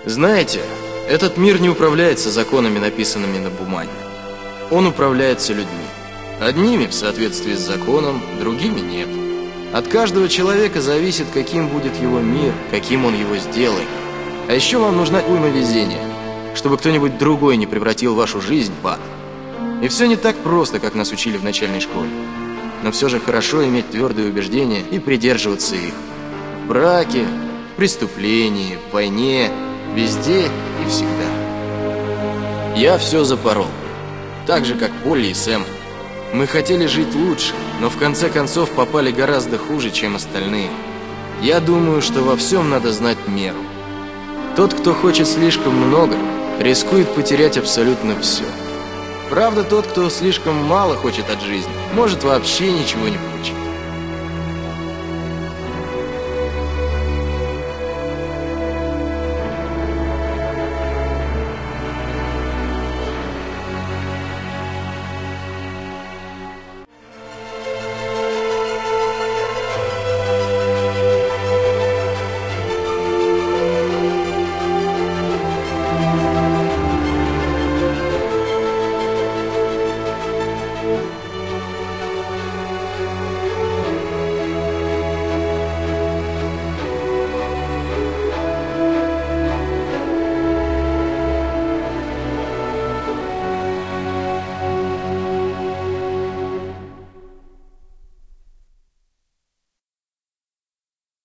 Знаете, этот мир не управляется законами, написанными на бумаге. Он управляется людьми. Одними в соответствии с законом, другими нет. От каждого человека зависит, каким будет его мир, каким он его сделает. А еще вам нужна уйма везения, чтобы кто-нибудь другой не превратил вашу жизнь в ад. И все не так просто, как нас учили в начальной школе. Но все же хорошо иметь твердые убеждения и придерживаться их. В браке, в преступлении, в войне, везде и всегда. Я все запорол. Так же, как Полли и Сэм. Мы хотели жить лучше, но в конце концов попали гораздо хуже, чем остальные. Я думаю, что во всем надо знать меру. Тот, кто хочет слишком много, рискует потерять абсолютно все. Правда, тот, кто слишком мало хочет от жизни, может вообще ничего не получить.